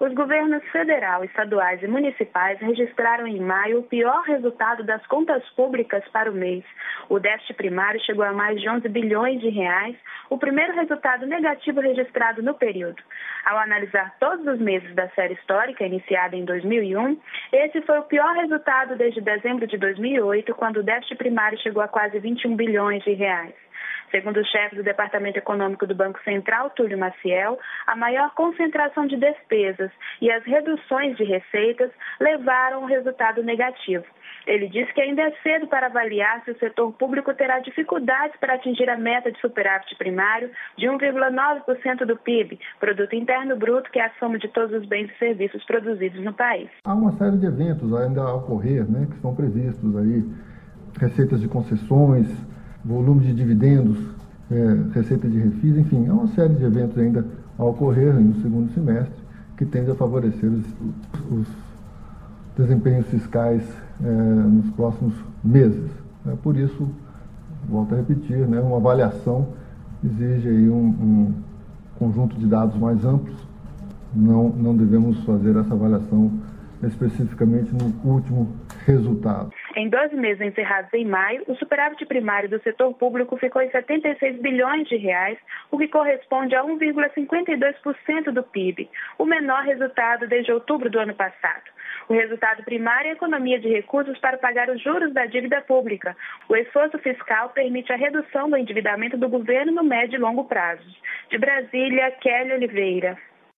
Os governos federal, estaduais e municipais registraram em maio o pior resultado das contas públicas para o mês. O déficit primário chegou a mais de 11 bilhões de reais, o primeiro resultado negativo registrado no período. Ao analisar todos os meses da série histórica, iniciada em 2001, esse foi o pior resultado desde dezembro de 2008, quando o déficit primário chegou a quase 21 bilhões de reais. Segundo o chefe do Departamento Econômico do Banco Central, Túlio Maciel, a maior concentração de despesas e as reduções de receitas levaram ao resultado negativo. Ele disse que ainda é cedo para avaliar se o setor público terá dificuldades para atingir a meta de superávit primário de 1,9% do PIB, Produto Interno Bruto, que é a soma de todos os bens e serviços produzidos no país. Há uma série de eventos ainda a ocorrer, que estão previstos aí, receitas de concessões, volume de dividendos, receita de refis, enfim, há uma série de eventos ainda a ocorrer no segundo semestre que tende a favorecer os desempenhos fiscais nos próximos meses. Por isso, volto a repetir, uma avaliação exige aí um conjunto de dados mais amplos. Não devemos fazer essa avaliação especificamente no último resultado. Em 12 meses encerrados em maio, o superávit primário do setor público ficou em 76 bilhões de reais, o que corresponde a 1,52% do PIB, o menor resultado desde outubro do ano passado. O resultado primário é a economia de recursos para pagar os juros da dívida pública. O esforço fiscal permite a redução do endividamento do governo no médio e longo prazo. De Brasília, Kelly Oliveira.